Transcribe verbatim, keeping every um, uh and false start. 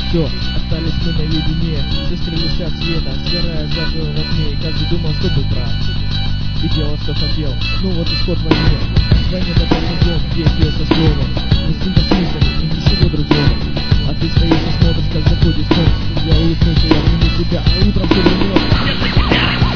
Все, остались мы наедине, застрелись от света, сгорая заживо во тьме, и каждый думал, что был прав. И делал, что хотел, ну вот исход войны. Войне такой дом, действие со словом, инстинктом смыслами и ничего другого. А ты стоишь и смотришь, как заходит сон. Я улыбнулся, я обниму тебя, а утром все вернется.